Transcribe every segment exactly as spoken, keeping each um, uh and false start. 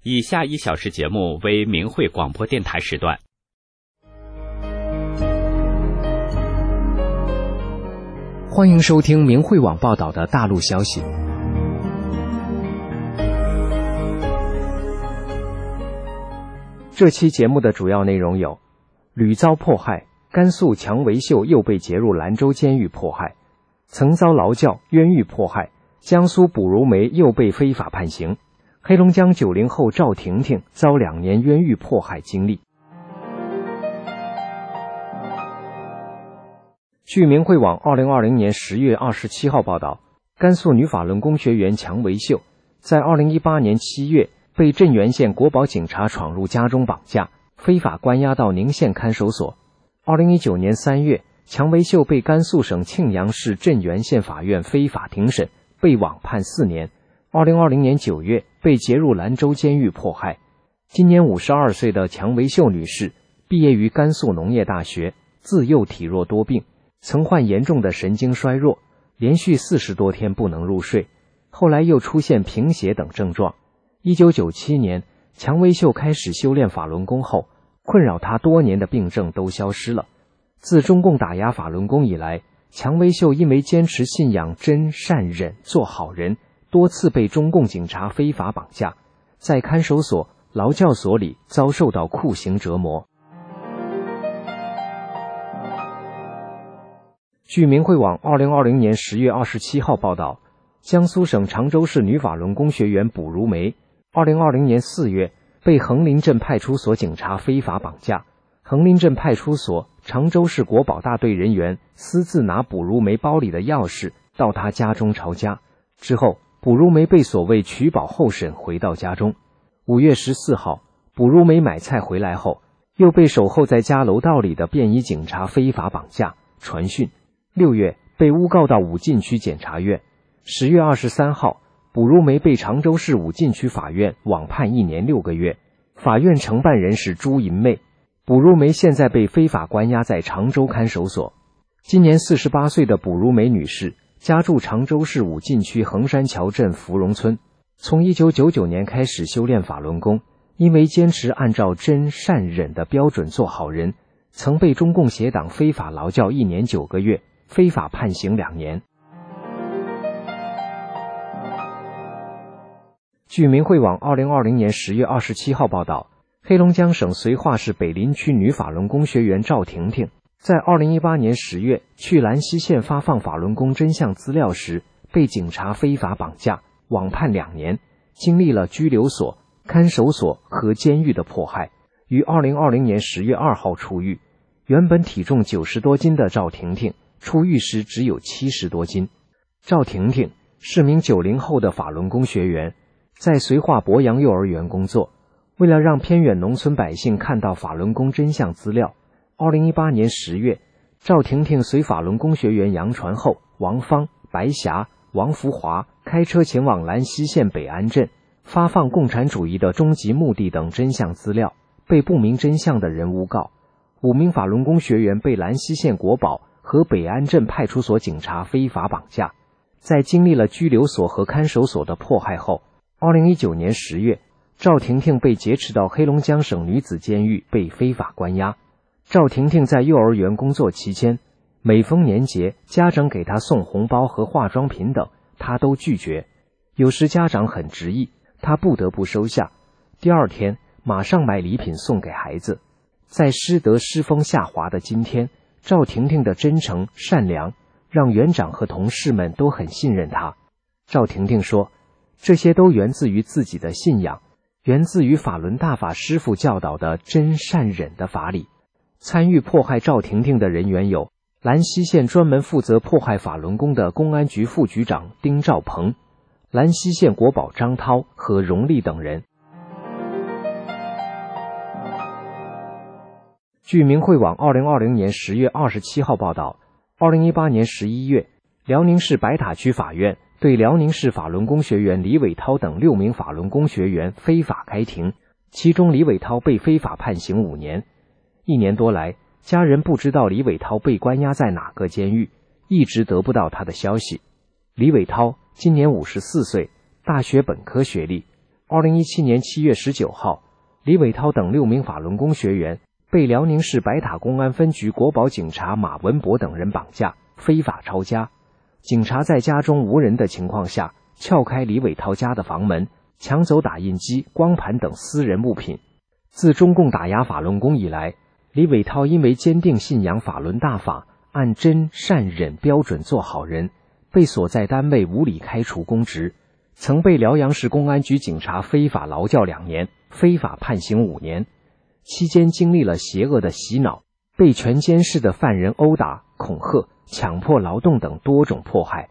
以下一小时节目为明慧广播电台时段。 欢迎收听明慧网报道的大陆消息。这期节目的主要内容有：屡遭迫害，甘肃强维秀又被劫入兰州监狱迫害；曾遭劳教冤狱迫害，江苏卜如梅又被非法判刑；黑龙江九零后赵婷婷遭两年冤狱迫害经历。据明慧网二零二零年十月二十七号报道，甘肃女法轮功学员强维秀在二零一八年七月被镇原县国保警察闯入家中绑架，非法关押到宁县看守所。二零一九年三月，强维秀被甘肃省庆阳市镇原县法院非法庭审，被网判四年。二零二零年九月被劫入兰州监狱迫害。今年五十二岁的强维秀女士毕业于甘肃农业大学，自幼体弱多病，曾患严重的神经衰弱，连续四十多天不能入睡，后来又出现贫血等症状。一九九七年，强维秀开始修炼法轮功后，困扰她多年的病症都消失了。自中共打压法轮功以来，强维秀因为坚持信仰真善忍做好人，多次被中共警察非法绑架，在看守所、劳教所里遭受到酷刑折磨。据明慧网二零二零年十月二十七号报道，江苏省常州市女法轮功学员卜如梅二零二零年四月被横林镇派出所警察非法绑架，横林镇派出所常州市国保大队人员私自拿卜如梅包里的钥匙到她家中抄家，之后卜如梅被所谓取保候审回到家中。五月十四号，卜如梅买菜回来后，又被守候在家楼道里的便衣警察非法绑架传讯。六月被诬告到武进区检察院。十月二十三号，卜如梅被常州市武进区法院网判一年六个月，法院承办人是朱银妹。卜如梅现在被非法关押在常州看守所。今年四十八岁的卜如梅女士家住常州市武进区横山桥镇芙蓉村，从一九九九年开始修炼法轮功，因为坚持按照真善忍的标准做好人，曾被中共协党非法劳教一年九个月，非法判刑两年。据明慧网二零二零年十月二十七号报道，黑龙江省绥化市北林区女法轮功学员赵婷婷在二零一八年十月去兰溪县发放法轮功真相资料时，被警察非法绑架，网判两年，经历了拘留所、看守所和监狱的迫害，于二零二零年十月二号出狱。原本体重九十多斤的赵婷婷出狱时只有七十多斤。赵婷婷是名九零后的法轮功学员，在绥化博阳幼儿园工作。为了让偏远农村百姓看到法轮功真相资料，二零一八年十月，赵婷婷随法轮功学员杨传厚、王芳、白霞、王福华开车前往兰溪县北安镇，发放共产主义的终极目的等真相资料，被不明真相的人诬告。五名法轮功学员被兰溪县国保和北安镇派出所警察非法绑架。在经历了拘留所和看守所的迫害后，二零一九年十月，赵婷婷被劫持到黑龙江省女子监狱被非法关押。赵婷婷在幼儿园工作期间，每逢年节，家长给她送红包和化妆品等，她都拒绝。有时家长很执意，她不得不收下。第二天，马上买礼品送给孩子。在师德师风下滑的今天，赵婷婷的真诚善良让园长和同事们都很信任她。赵婷婷说，这些都源自于自己的信仰，源自于法轮大法师父教导的真善忍的法理。参与迫害赵婷婷的人员有兰溪县专门负责迫害法轮功的公安局副局长丁兆鹏、兰溪县国保张涛和荣利等人。据明慧网二零二零年十月二十七号报道，二零一八年十一月，辽宁市白塔区法院对辽宁市法轮功学员李伟涛等六名法轮功学员非法开庭，其中李伟涛被非法判刑五年。一年多来，家人不知道李伟涛被关押在哪个监狱，一直得不到他的消息。李伟涛今年五十四岁，大学本科学历。 二零一七年七月十九号，李伟涛等六名法轮功学员被辽宁市白塔公安分局国保警察马文博等人绑架，非法抄家。警察在家中无人的情况下，撬开李伟涛家的房门，抢走打印机、光盘等私人物品。自中共打压法轮功以来，李伟涛因为坚定信仰法轮大法，按真善忍标准做好人，被所在单位无理开除公职，曾被辽阳市公安局警察非法劳教两年，非法判刑五年。期间经历了邪恶的洗脑，被全监室的犯人殴打、恐吓、强迫劳动等多种迫害。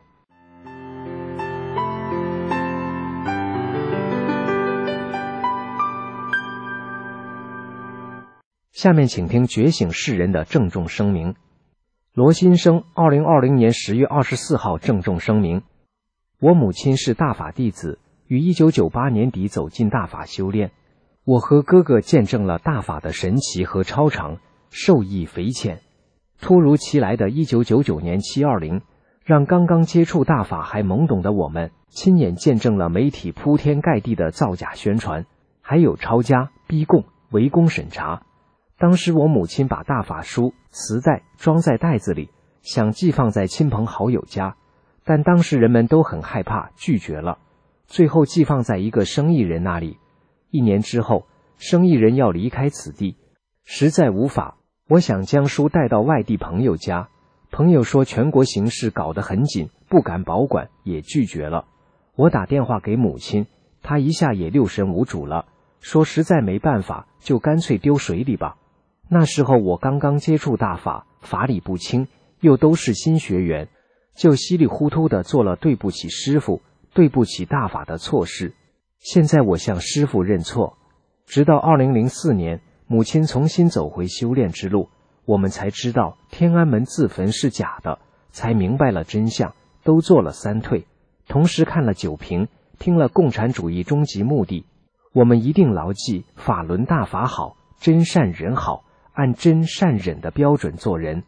下面请听觉醒世人的郑重声明。罗新生二零二零年十月二十四号郑重声明：我母亲是大法弟子，于一九九八年底走进大法修炼。我和哥哥见证了大法的神奇和超常，受益匪浅。突如其来的一九九九年七二零，让刚刚接触大法还懵懂的我们，亲眼见证了媒体铺天盖地的造假宣传，还有抄家、逼供、围攻审查。当时我母亲把大法书、磁带装在袋子里，想寄放在亲朋好友家，但当时人们都很害怕，拒绝了。最后寄放在一个生意人那里。一年之后，生意人要离开此地，实在无法，我想将书带到外地朋友家，朋友说全国形势搞得很紧，不敢保管，也拒绝了。我打电话给母亲，她一下也六神无主了，说实在没办法，就干脆丢水里吧。那时候我刚刚接触大法，法理不清，又都是新学员，就稀里糊涂地做了对不起师父、对不起大法的错事。现在我向师父认错。直到二零零四年，母亲重新走回修炼之路，我们才知道天安门自焚是假的，才明白了真相，都做了三退，同时看了九评，听了共产主义终极目的。我们一定牢记法轮大法好，真善忍好，按真善忍的标准做人。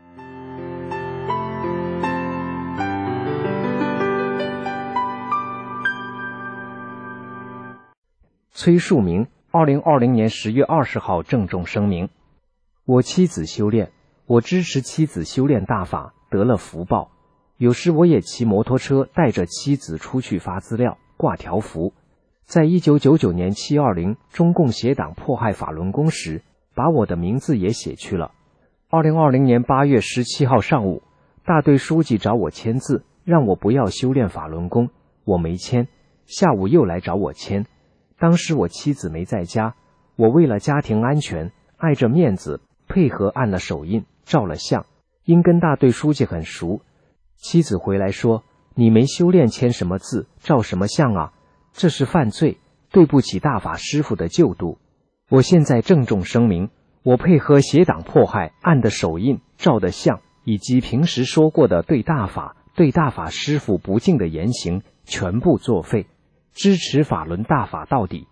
崔树明二零二零年十月二十号郑重声明：我妻子修炼，我支持妻子修炼大法，得了福报。有时我也骑摩托车带着妻子出去发资料、挂条幅。在一九九九年七二零中共邪党迫害法轮功时，把我的名字也写去了。二零二零年八月十七号上午，大队书记找我签字，让我不要修炼法轮功，我没签。下午又来找我签。当时我妻子没在家，我为了家庭安全，碍着面子，配合按了手印，照了相。因跟大队书记很熟，妻子回来说：“你没修炼，签什么字，照什么相啊？这是犯罪，对不起大法师父的救度。”我现在郑重声明，我配合邪党迫害，按的手印，照的相，以及平时说过的对大法、对大法师父不敬的言行，全部作废。支持法轮大法到底。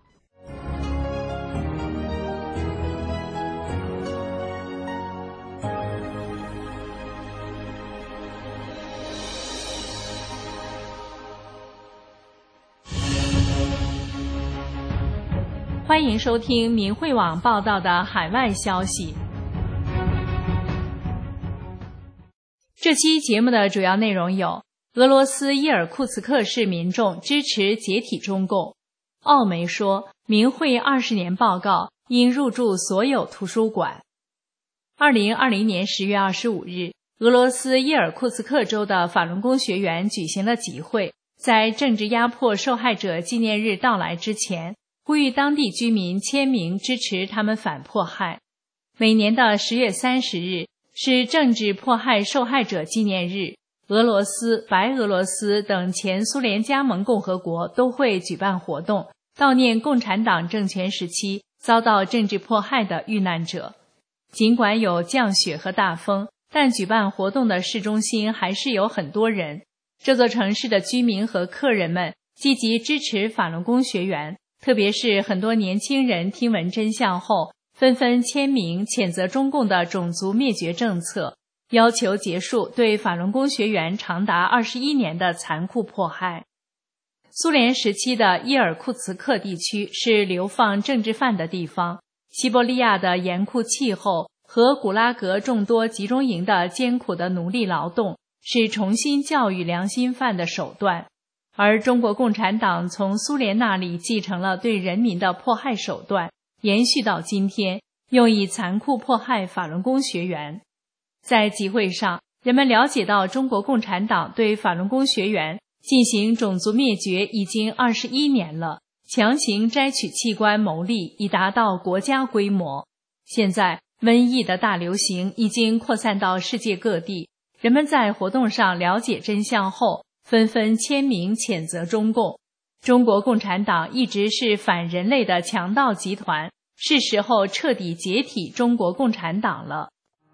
欢迎收听明慧网报道的海外消息。这期节目的主要内容有：俄罗斯伊尔库茨克市民众支持解体中共。澳媒说，明慧二十年报告应入驻所有图书馆。二零二零年十月二十五日，俄罗斯伊尔库茨克州的法轮功学员举行了集会，在政治压迫受害者纪念日到来之前，呼吁当地居民签名支持他们反迫害。每年的十月三十日是政治迫害受害者纪念日，俄罗斯、白俄罗斯等前苏联加盟共和国都会举办活动，悼念共产党政权时期遭到政治迫害的遇难者。尽管有降雪和大风，但举办活动的市中心还是有很多人。这座城市的居民和客人们积极支持法轮功学员，特别是很多年轻人听闻真相后，纷纷签名谴责中共的种族灭绝政策，要求结束对法轮功学员长达二十一年的残酷迫害。 苏联时期的伊尔库茨克地区是流放政治犯的地方，西伯利亚的严酷气候和古拉格众多集中营的艰苦的奴隶劳动是重新教育良心犯的手段，而中国共产党从苏联那里继承了对人民的迫害手段，延续到今天，用以残酷迫害法轮功学员。在集会上，人们了解到中国共产党对法轮功学员进行种族灭绝已经二十一年了，强行摘取器官牟利，以达到国家规模。现在瘟疫的大流行已经扩散到世界各地，人们在活动上了解真相后，纷纷签名谴责中共。中国共产党一直是反人类的强盗集团，是时候彻底解体中国共产党了。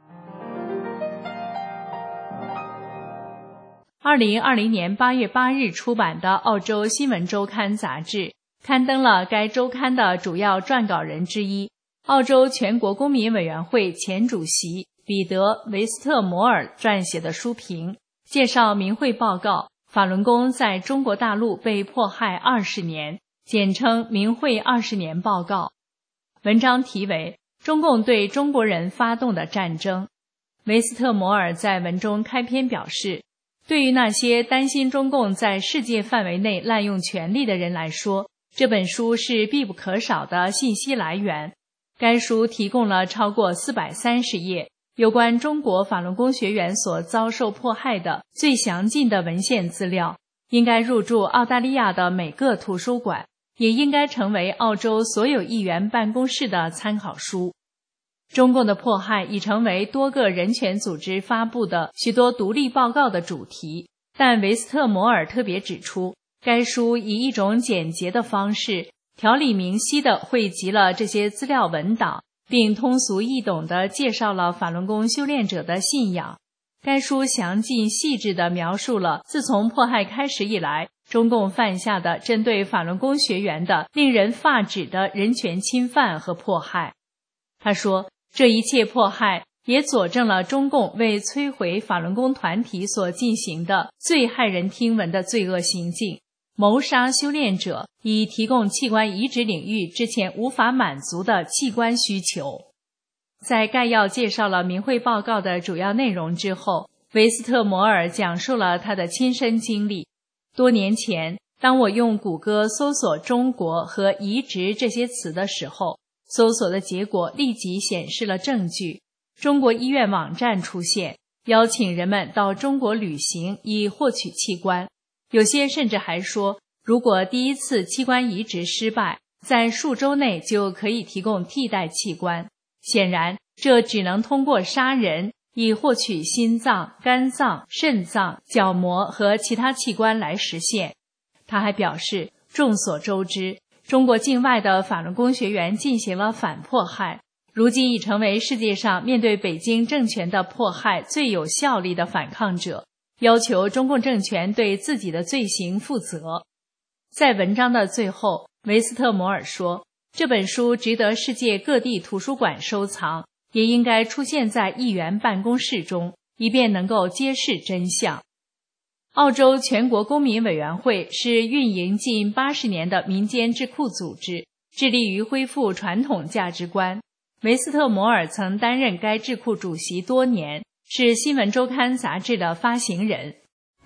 二零二零年八月八日出版的澳洲新闻周刊杂志刊登了该周刊的主要撰稿人之一，澳洲全国公民委员会前主席彼得·维斯特摩尔撰写的书评，介绍明慧报告法轮功在中国大陆被迫害二十年，简称明慧二十年报告。文章题为中共对中国人发动的战争。维斯特摩尔在文中开篇表示，对于那些担心中共在世界范围内滥用权力的人来说，这本书是必不可少的信息来源。该书提供了超过四百三十页有关中国法轮功学员所遭受迫害的最详尽的文献资料，应该入驻澳大利亚的每个图书馆，也应该成为澳洲所有议员办公室的参考书。中共的迫害已成为多个人权组织发布的许多独立报告的主题，但维斯特摩尔特别指出，该书以一种简洁的方式，条理明晰地汇集了这些资料文档，并通俗易懂地介绍了法轮功修炼者的信仰。该书详尽细致地描述了自从迫害开始以来，中共犯下的针对法轮功学员的令人发指的人权侵犯和迫害。他说，这一切迫害也佐证了中共为摧毁法轮功团体所进行的最骇人听闻的罪恶行径，谋杀修炼者，以提供器官移植领域之前无法满足的器官需求。在概要介绍了明慧报告的主要内容之后，维斯特摩尔讲述了他的亲身经历。多年前，当我用谷歌搜索中国和移植这些词的时候，搜索的结果立即显示了证据。中国医院网站出现，邀请人们到中国旅行以获取器官。有些甚至还说，如果第一次器官移植失败，在数周内就可以提供替代器官。显然，这只能通过杀人以获取心脏、肝脏、肾脏、角膜和其他器官来实现。他还表示，众所周知，中国境外的法轮功学员进行了反迫害，如今已成为世界上面对北京政权的迫害最有效力的反抗者，要求中共政权对自己的罪行负责。在文章的最后，维斯特摩尔说，这本书值得世界各地图书馆收藏，也应该出现在议员办公室中，以便能够揭示真相。澳洲全国公民委员会是运营近八十年的民间智库组织，致力于恢复传统价值观。维斯特摩尔曾担任该智库主席多年，是新闻周刊杂志的发行人。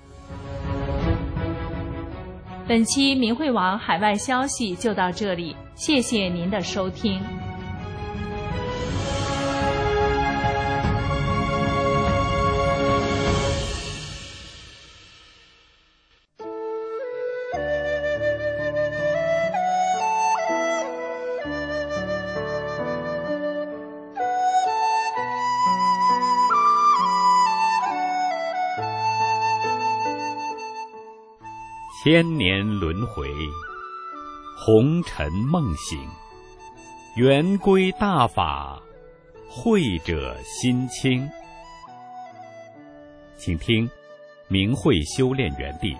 本期明慧网海外消息就到这里，谢谢您的收听。 千年轮回，红尘梦醒，圆规大法，慧者心清。请听明慧修炼园地。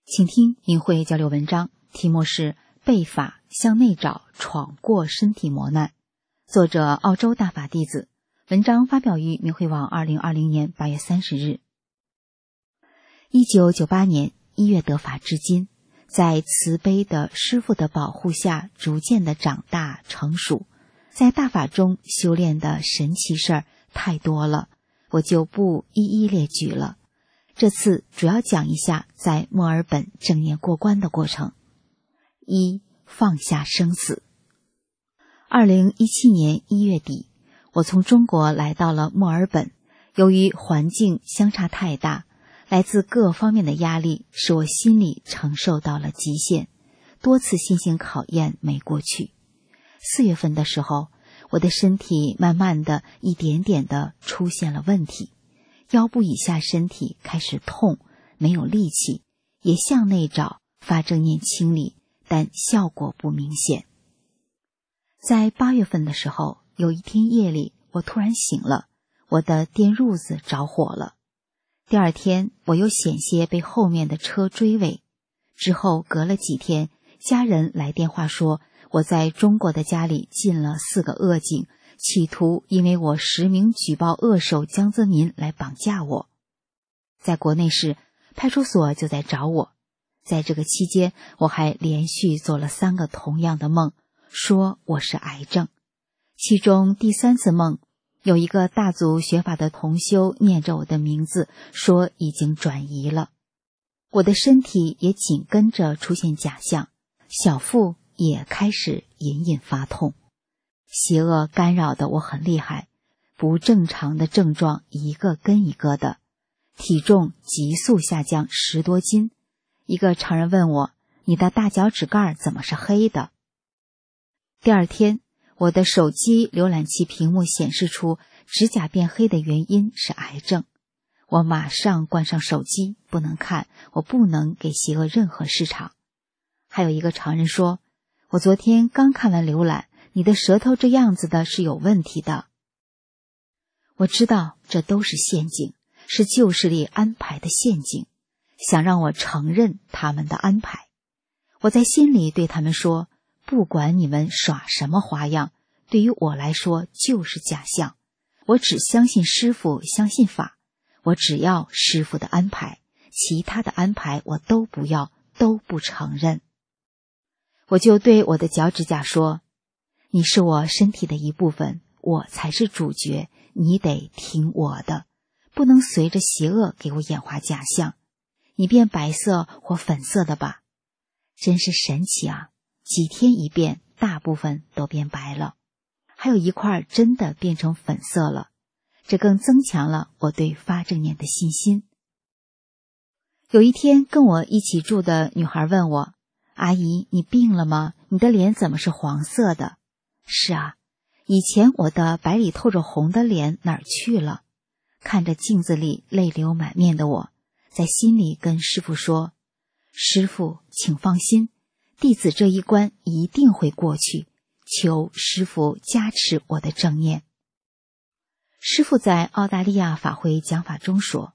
请听明慧交流文章，题目是背法向内找，闯过身体磨难，作者澳洲大法弟子，文章发表于明慧网二零二零年八月三十日。一九九八年一月得法至今，在慈悲的师父的保护下，逐渐的长大成熟，在大法中修炼的神奇事儿太多了，我就不一一列举了。这次主要讲一下在墨尔本正念过关的过程。一、放下生死。二零一七年一月底，我从中国来到了墨尔本，由于环境相差太大，来自各方面的压力使我心理承受到了极限，多次心性考验没过去。四月份的时候，我的身体慢慢的一点点的出现了问题，腰部以下身体开始痛，没有力气，也向内找发正念清理，但效果不明显。在八月份的时候，有一天夜里我突然醒了，我的电褥子着火了。第二天我又险些被后面的车追尾，之后隔了几天，家人来电话说我在中国的家里进了四个恶警，企图因为我实名举报恶手江泽民来绑架我。在国内时，派出所就在找我。在这个期间，我还连续做了三个同样的梦，说我是癌症。其中第三次梦，有一个大族学法的同修念着我的名字，说已经转移了。我的身体也紧跟着出现假象，小腹也开始隐隐发痛。邪恶干扰的我很厉害，不正常的症状一个跟一个的，体重急速下降十多斤。一个常人问我，你的大脚趾盖怎么是黑的？第二天，我的手机浏览器屏幕显示出指甲变黑的原因是癌症。我马上关上手机，不能看，我不能给邪恶任何市场。还有一个常人说，我昨天刚看完浏览，你的舌头这样子的是有问题的。我知道这都是陷阱，是旧势力安排的陷阱，想让我承认他们的安排。我在心里对他们说，不管你们耍什么花样，对于我来说就是假象。我只相信师父，相信法，我只要师父的安排，其他的安排我都不要，都不承认。我就对我的脚趾甲说，你是我身体的一部分，我才是主角，你得听我的，不能随着邪恶给我演化假象。你变白色或粉色的吧。真是神奇啊，几天一变，大部分都变白了，还有一块真的变成粉色了，这更增强了我对发正念的信心。有一天跟我一起住的女孩问我，阿姨，你病了吗？你的脸怎么是黄色的？是啊，以前我的白里透着红的脸哪儿去了？看着镜子里泪流满面的我，在心里跟师父说，师父请放心，弟子这一关一定会过去，求师父加持我的正念。师父在澳大利亚法会讲法中说，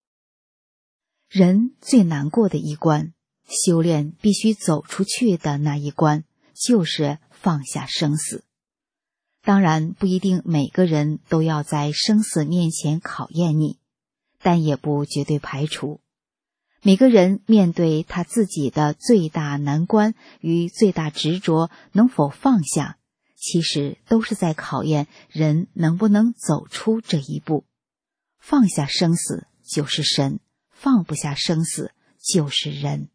人最难过的一关，修炼必须走出去的那一关，就是放下生死。当然不一定每个人都要在生死面前考验你，但也不绝对排除。每个人面对他自己的最大难关与最大执着能否放下，其实都是在考验人能不能走出这一步。放下生死就是神，放不下生死就是人。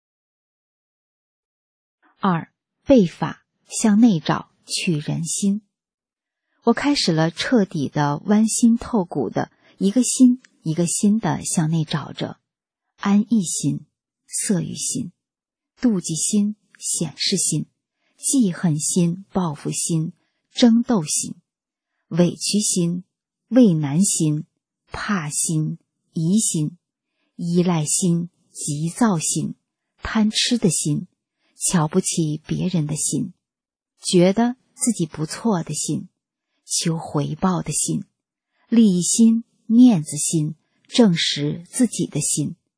二、背法向内找，去人心。我开始了彻底的剜心透骨的一个心一个心的向内找着，安逸心、色欲心、妒忌心、显示心、记恨心、报复心、争斗心、委屈心、畏难心、怕心、疑心、依赖心、急躁心、贪吃的心、瞧不起别人的心、觉得自己不错的心、求回报的心、利益心、面子心、证实自己的心，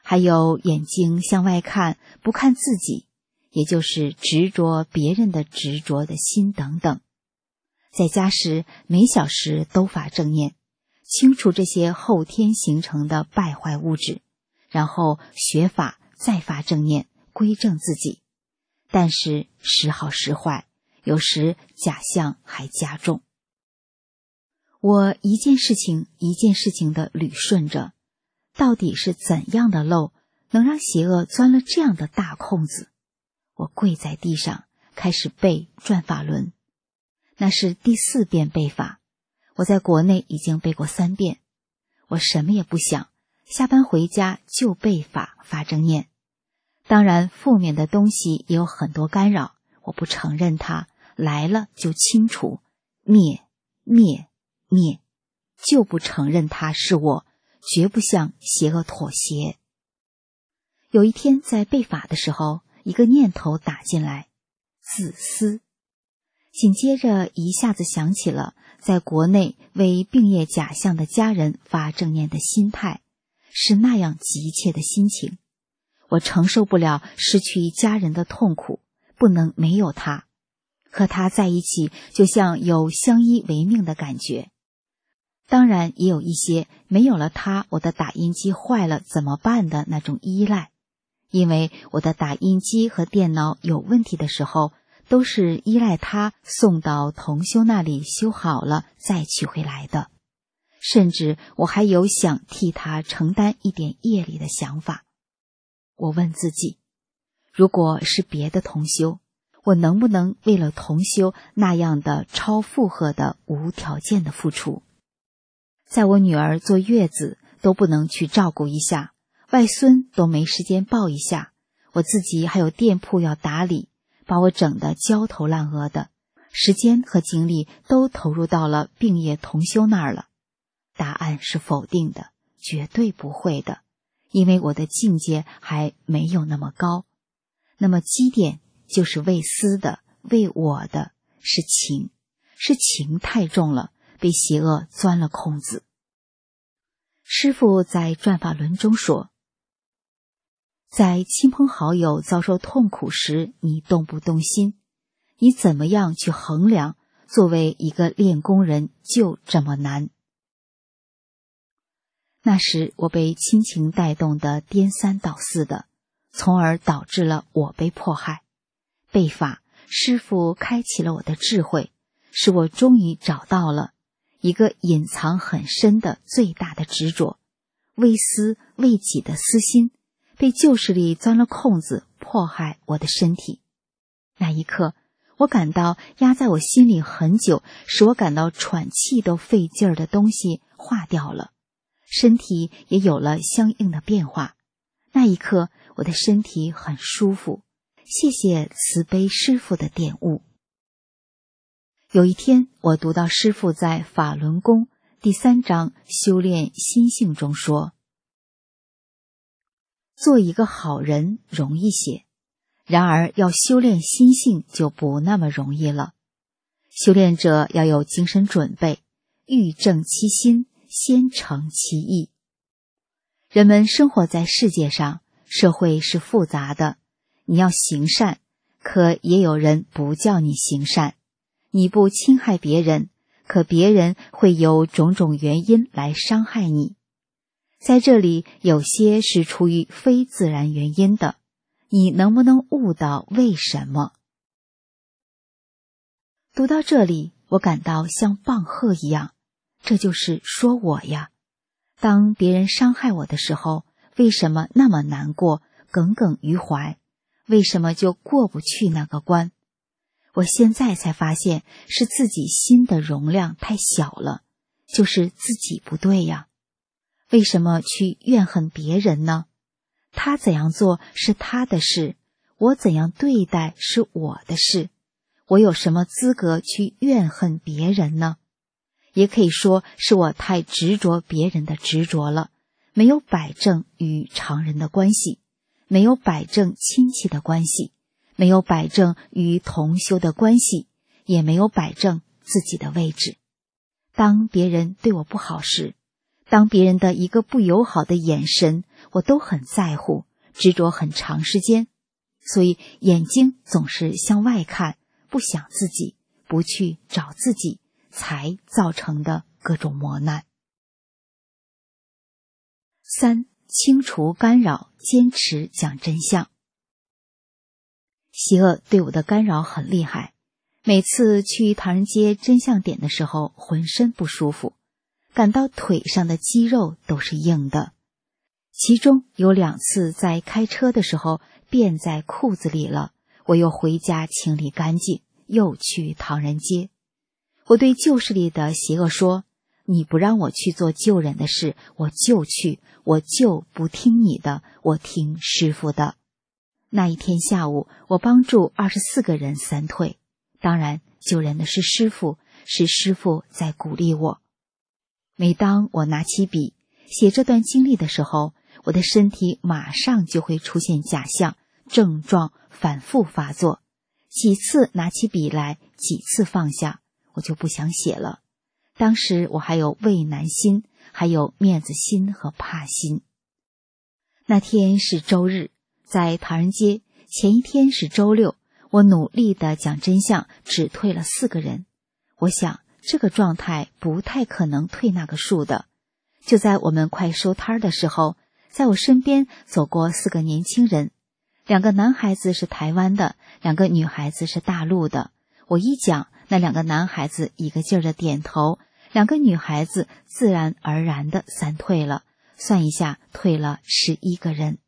还有眼睛向外看，不看自己，也就是执着别人的执着的心等等。在家时每小时都发正念，清除这些后天形成的败坏物质，然后学法再发正念，归正自己。但是时好时坏，有时假象还加重。我一件事情一件事情的捋顺着，到底是怎样的漏，能让邪恶钻了这样的大空子？我跪在地上，开始背转法轮。那是第四遍背法，我在国内已经背过三遍。我什么也不想，下班回家就背法发正念。当然负面的东西也有很多干扰，我不承认它，来了就清除，灭灭灭，就不承认它是我，绝不向邪恶妥协。有一天在背法的时候，一个念头打进来，自私。紧接着一下子想起了在国内为病业假象的家人发正念的心态，是那样急切的心情。我承受不了失去家人的痛苦，不能没有他，和他在一起就像有相依为命的感觉。当然也有一些没有了他，我的打印机坏了怎么办的那种依赖，因为我的打印机和电脑有问题的时候，都是依赖他送到同修那里修好了再取回来的，甚至我还有想替他承担一点业力的想法。我问自己，如果是别的同修，我能不能为了同修那样的超负荷的无条件的付出？在我女儿坐月子都不能去照顾一下，外孙都没时间抱一下，我自己还有店铺要打理，把我整得焦头烂额的，时间和精力都投入到了病业同修那儿了。答案是否定的，绝对不会的，因为我的境界还没有那么高。那么基点就是为私的，为我的，是情，是情太重了，被邪恶钻了空子。师父在转法轮中说，在亲朋好友遭受痛苦时，你动不动心？你怎么样去衡量？作为一个练功人就这么难。那时我被亲情带动的颠三倒四的，从而导致了我被迫害。背法，师父开启了我的智慧，使我终于找到了一个隐藏很深的最大的执着，为私为己的私心，被旧势力钻了空子，迫害我的身体。那一刻，我感到压在我心里很久，使我感到喘气都费劲儿的东西化掉了，身体也有了相应的变化。那一刻，我的身体很舒服，谢谢慈悲师父的点悟。有一天，我读到师父在法轮功第三章修炼心性中说，做一个好人容易些，然而要修炼心性就不那么容易了。修炼者要有精神准备，欲正其心，先诚其意。人们生活在世界上，社会是复杂的，你要行善，可也有人不叫你行善。你不侵害别人，可别人会有种种原因来伤害你。在这里，有些是出于非自然原因的，你能不能悟到为什么？读到这里，我感到像棒喝一样，这就是说我呀。当别人伤害我的时候，为什么那么难过，耿耿于怀？为什么就过不去那个关？我现在才发现，是自己心的容量太小了，就是自己不对呀。为什么去怨恨别人呢？他怎样做是他的事，我怎样对待是我的事，我有什么资格去怨恨别人呢？也可以说是我太执着别人的执着了，没有摆正与常人的关系，没有摆正亲戚的关系，没有摆正与同修的关系，也没有摆正自己的位置。当别人对我不好时，当别人的一个不友好的眼神，我我都很在乎，执着很长时间，所以眼睛总是向外看，不想自己，不去找自己，才造成的各种磨难。三、清除干扰，坚持讲真相。邪恶对我的干扰很厉害，每次去唐人街真相点的时候，浑身不舒服，感到腿上的肌肉都是硬的。其中有两次在开车的时候便在裤子里了，我又回家清理干净，又去唐人街。我对旧事里的邪恶说，你不让我去做救人的事，我就去，我就不听你的，我听师父的。那一天下午，我帮助二十四个人三退，当然救人的是师父，是师父在鼓励我。每当我拿起笔写这段经历的时候，我的身体马上就会出现假象，症状反复发作，几次拿起笔来，几次放下，我就不想写了。当时我还有畏难心，还有面子心和怕心。那天是周日，在唐人街，前一天是周六，我努力地讲真相，只退了四个人。我想这个状态不太可能退那个数的。就在我们快收摊的时候，在我身边走过四个年轻人，两个男孩子是台湾的，两个女孩子是大陆的。我一讲，那两个男孩子一个劲儿的点头，两个女孩子自然而然的三退了，算一下退了十一个人。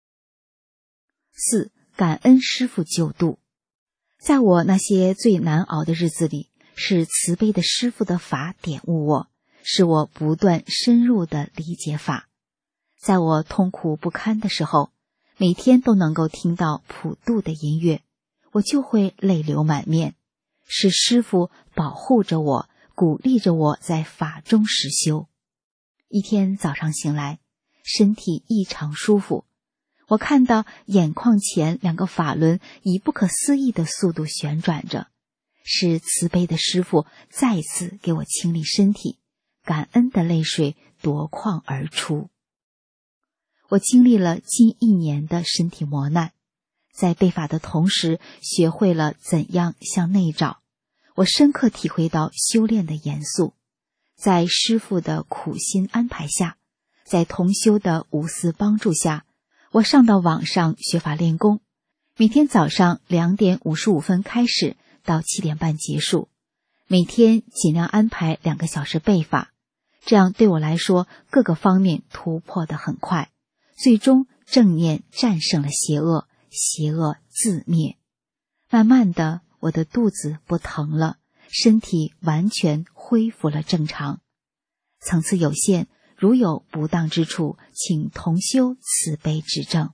四、感恩师父救度。在我那些最难熬的日子里，是慈悲的师父的法点悟我，使我不断深入的理解法。在我痛苦不堪的时候，每天都能够听到普渡的音乐，我就会泪流满面，是师父保护着我，鼓励着我在法中实修。一天早上醒来，身体异常舒服，我看到眼眶前两个法轮以不可思议的速度旋转着，是慈悲的师父再次给我清理身体，感恩的泪水夺眶而出。我经历了近一年的身体磨难，在背法的同时学会了怎样向内找。我深刻体会到修炼的严肃，在师父的苦心安排下，在同修的无私帮助下，我上到网上学法练功，每天早上两点五十五分开始到七点半结束，每天尽量安排两个小时背法，这样对我来说各个方面突破得很快，最终正念战胜了邪恶，邪恶自灭。慢慢的，我的肚子不疼了，身体完全恢复了正常。层次有限，如有不当之处，请同修慈悲指正。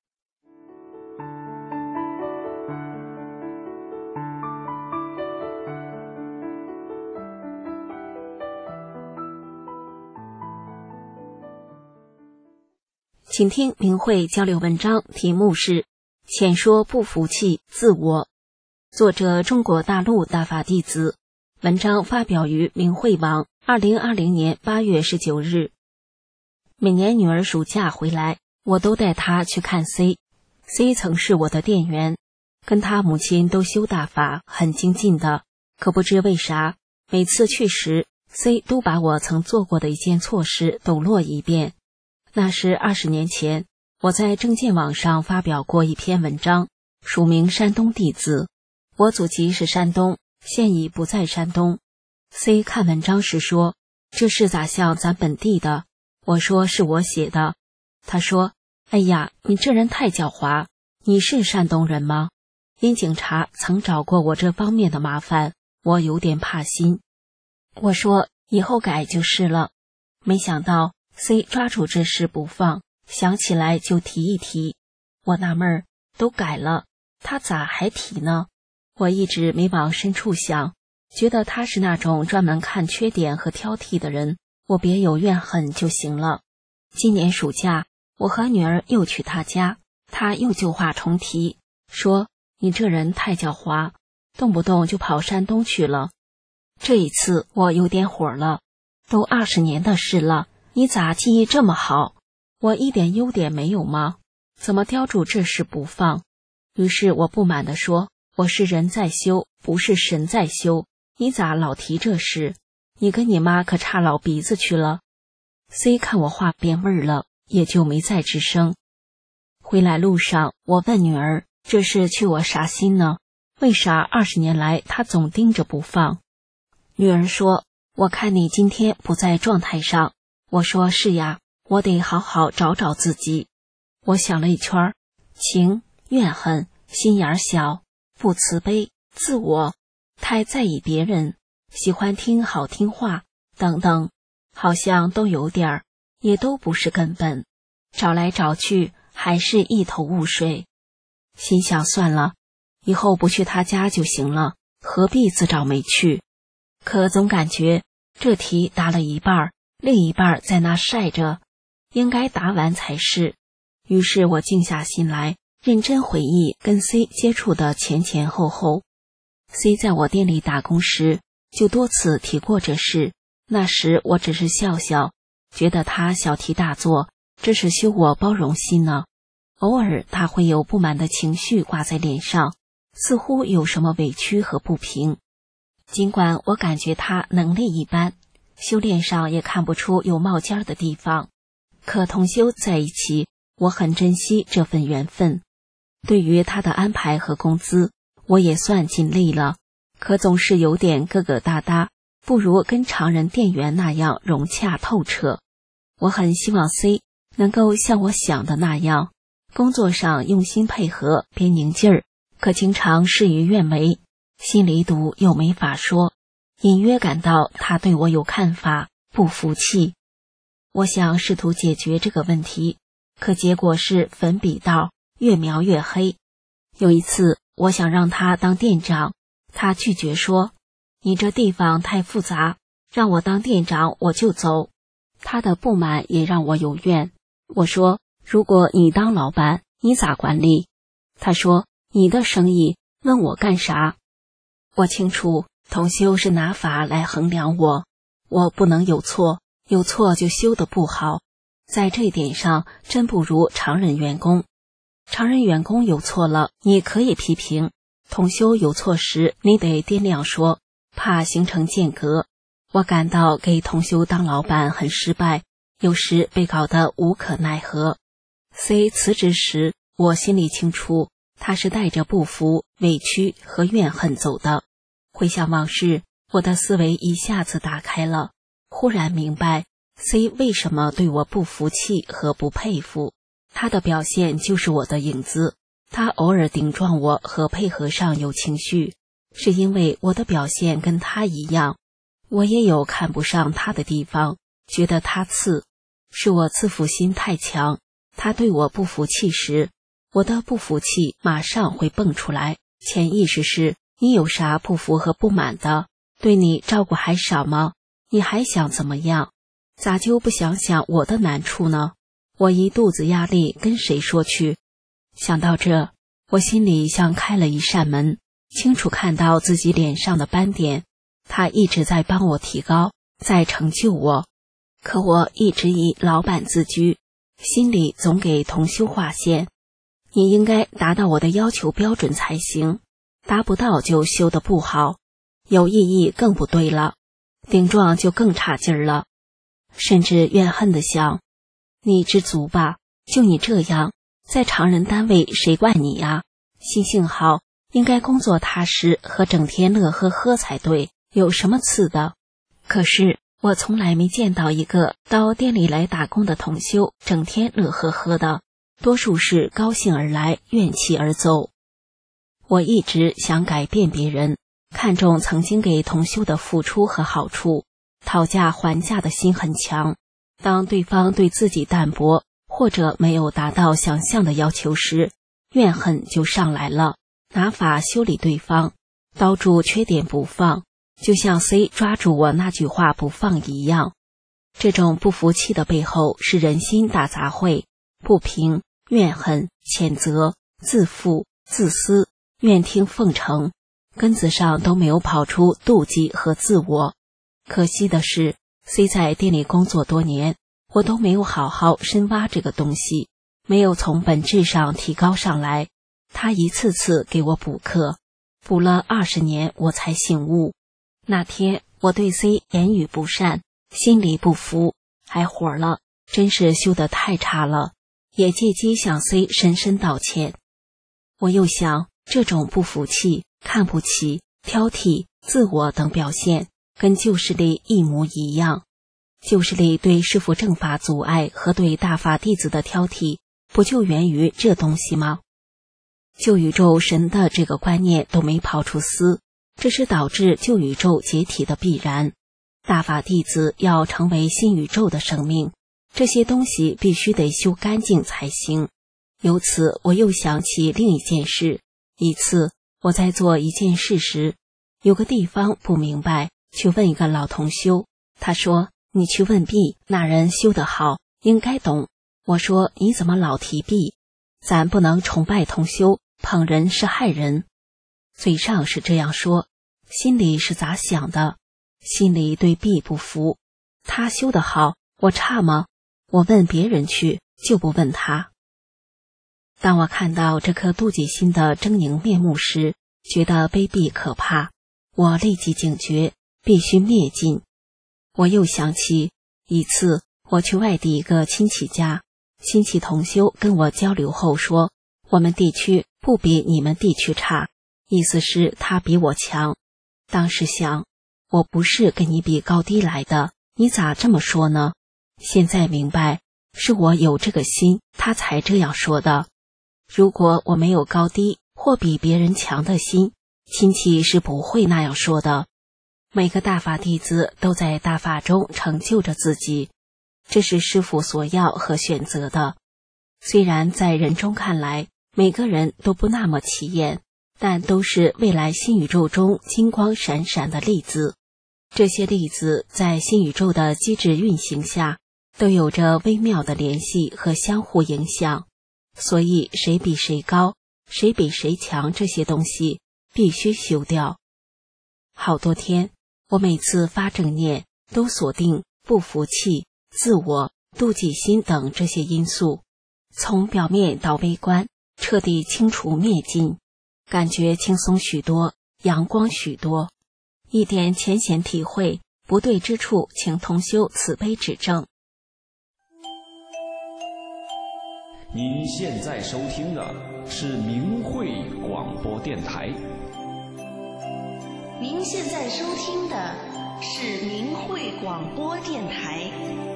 请听明慧交流文章，题目是《浅说不服气自我》，作者中国大陆大法弟子。文章发表于明慧网，二零二零年八月十九日。每年女儿暑假回来，我都带她去看 C。C 曾是我的店员，跟她母亲都修大法，很精进的。可不知为啥，每次去时 ，C 都把我曾做过的一件错事抖落一遍。那是二十年前，我在证件网上发表过一篇文章，署名山东弟子。我祖籍是山东，现已不在山东。C 看文章时说，这是咋像咱本地的？我说是我写的。他说，哎呀，你这人太狡猾，你是山东人吗？因警察曾找过我这方面的麻烦，我有点怕心。我说以后改就是了。没想到 C 抓住这事不放，想起来就提一提。我纳闷儿，都改了，他咋还提呢？我一直没往深处想，觉得他是那种专门看缺点和挑剔的人，我别有怨恨就行了。今年暑假，我和女儿又去他家，他又旧话重提，说你这人太狡猾，动不动就跑山东去了。这一次我有点火了，都二十年的事了，你咋记忆这么好？ 我一点优点没有吗？怎么叼住这事不放？于是我不满地说，我是人在修，不是神在修，你咋老提这事？你跟你妈可差老鼻子去了。C 看我话变味儿了，也就没再吱声。回来路上，我问女儿，这是去我啥心呢？为啥二十年来她总盯着不放？女儿说，我看你今天不在状态上。我说是呀，我得好好找找自己。我想了一圈，情、怨恨、心眼小、不慈悲、自我、太在意别人、喜欢听好听话等等，好像都有点儿，也都不是根本。找来找去，还是一头雾水。心想算了，以后不去他家就行了，何必自找没趣？可总感觉这题答了一半，另一半在那晒着，应该答完才是。于是我静下心来，认真回忆跟 C 接触的前前后后。C 在我店里打工时，就多次提过这事，那时我只是笑笑，觉得他小题大做，这是修我包容心呢。偶尔他会有不满的情绪挂在脸上，似乎有什么委屈和不平。尽管我感觉他能力一般，修炼上也看不出有冒尖的地方，可同修在一起，我很珍惜这份缘分。对于他的安排和工资，我也算尽力了，可总是有点疙疙瘩瘩，不如跟常人店员那样融洽透彻。我很希望 C 能够像我想的那样，工作上用心配合，别拧劲儿，可经常事与愿违，心里堵又没法说，隐约感到他对我有看法，不服气。我想试图解决这个问题，可结果是粉笔道越描越黑。有一次我想让他当店长，他拒绝说，你这地方太复杂，让我当店长我就走。他的不满也让我有怨。我说，如果你当老板，你咋管理？他说，你的生意问我干啥？我清楚同修是拿法来衡量我，我不能有错，有错就修得不好。在这一点上真不如常人员工。常人员工有错了，你可以批评，同修有错时你得掂量说，怕形成间隔。我感到给同修当老板很失败，有时被搞得无可奈何。C 辞职时，我心里清楚，他是带着不服、委屈和怨恨走的。回想往事，我的思维一下子打开了，忽然明白 C 为什么对我不服气和不佩服。他的表现就是我的影子，他偶尔顶撞我和配合上有情绪，是因为我的表现跟他一样。我也有看不上他的地方，觉得他次，是我自负心太强。他对我不服气时，我的不服气马上会蹦出来，潜意识是，你有啥不服和不满的？对你照顾还少吗？你还想怎么样？咋就不想想我的难处呢？我一肚子压力跟谁说去？想到这，我心里像开了一扇门，清楚看到自己脸上的斑点。他一直在帮我提高，在成就我，可我一直以老板自居，心里总给同修划线。你应该达到我的要求标准才行，达不到就修得不好，有异议更不对了，顶撞就更差劲儿了。甚至怨恨地想，你知足吧，就你这样，在常人单位谁惯你呀？心性好，应该工作踏实和整天乐呵呵才对，有什么次的？可是我从来没见到一个到店里来打工的同修整天乐呵呵的，多数是高兴而来，怨气而走。我一直想改变别人，看重曾经给同修的付出和好处，讨价还价的心很强。当对方对自己淡薄，或者没有达到想象的要求时，怨恨就上来了，拿法修理对方，刀住缺点不放，就像 C 抓住我那句话不放一样。这种不服气的背后是人心大杂烩，不平、怨恨、谴责、自负、自私、怨听奉承，根子上都没有跑出妒忌和自我。可惜的是， C 在店里工作多年， 我都没有好好深挖这个东西，没有从本质上提高上来。他一次次给我补课，补了二十年我才醒悟。那天我对 C 言语不善，心里不服，还火了，真是修得太差了，也借机向 C 深深道歉。我又想，这种不服气、看不起、挑剔、自我等表现，跟旧势力一模一样。旧势力对师父正法阻碍和对大法弟子的挑剔，不就源于这东西吗？旧宇宙神的这个观念都没跑出丝，这是导致旧宇宙解体的必然。大法弟子要成为新宇宙的生命，这些东西必须得修干净才行。由此我又想起另一件事，一次我在做一件事时，有个地方不明白，去问一个老同修，他说你去问毕，那人修得好，应该懂。我说你怎么老提毕？咱不能崇拜同修，捧人是害人。嘴上是这样说，心里是咋想的？心里对毕不服，他修得好，我差吗？我问别人去，就不问他。当我看到这颗妒忌心的狰狞面目时，觉得卑鄙可怕，我立即警觉，必须灭尽。我又想起一次我去外地一个亲戚家，亲戚同修跟我交流后说，我们地区不比你们地区差，意思是他比我强。当时想，我不是跟你比高低来的，你咋这么说呢？现在明白，是我有这个心，他才这样说的。如果我没有高低或比别人强的心，亲戚是不会那样说的。每个大法弟子都在大法中成就着自己，这是师父所要和选择的。虽然在人中看来，每个人都不那么起眼，但都是未来新宇宙中金光闪闪的粒子。这些粒子在新宇宙的机制运行下，都有着微妙的联系和相互影响。所以谁比谁高，谁比谁强，这些东西必须修掉。好多天，我每次发正念，都锁定不服气、自我、妒忌心等这些因素，从表面到微观，彻底清除灭尽，感觉轻松许多，阳光许多。一点浅显体会，不对之处，请同修慈悲指正。 您现在收听的是明慧广播电台。 您现在收听的是明慧广播电台。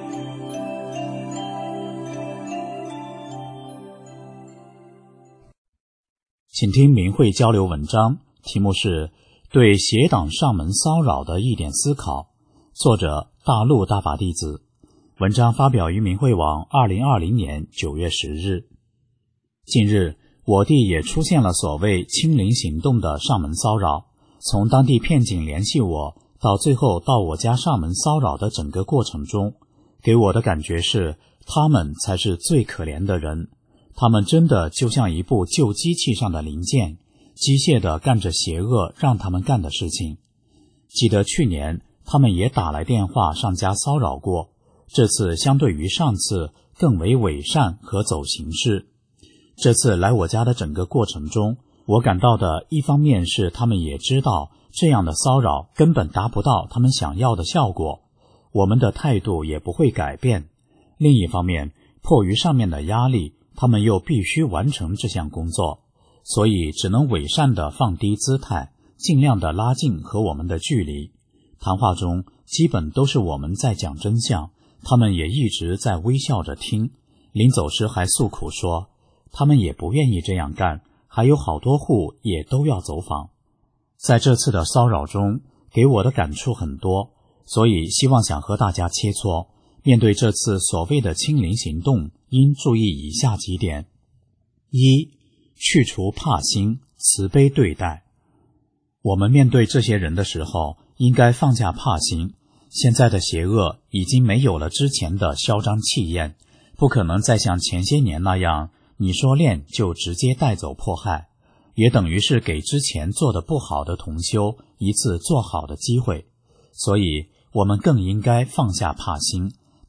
请听明慧交流文章，题目是对邪党上门骚扰的一点思考，作者大陆大法弟子。文章发表于明慧网二零二零年九月十日。近日，我地也出现了所谓清零行动的上门骚扰，从当地片警联系我，到最后到我家上门骚扰的整个过程中，给我的感觉是，他们才是最可怜的人。他们真的就像一部旧机器上的零件，机械地干着邪恶让他们干的事情。记得去年，他们也打来电话上家骚扰过，这次相对于上次更为伪善和走形式。这次来我家的整个过程中，我感到的一方面是他们也知道这样的骚扰根本达不到他们想要的效果，我们的态度也不会改变。另一方面，迫于上面的压力，他们又必须完成这项工作，所以只能伪善地放低姿态，尽量地拉近和我们的距离。谈话中基本都是我们在讲真相，他们也一直在微笑着听。临走时还诉苦说，他们也不愿意这样干，还有好多户也都要走访。在这次的骚扰中，给我的感触很多，所以希望想和大家切磋。面对这次所谓的清零行动，应注意以下几点：一、去除怕心，慈悲对待。我们面对这些人的时候，应该放下怕心。现在的邪恶已经没有了之前的嚣张气焰，不可能再像前些年那样，你说练就直接带走迫害，也等于是给之前做得不好的同修一次做好的机会。所以我们更应该放下怕心，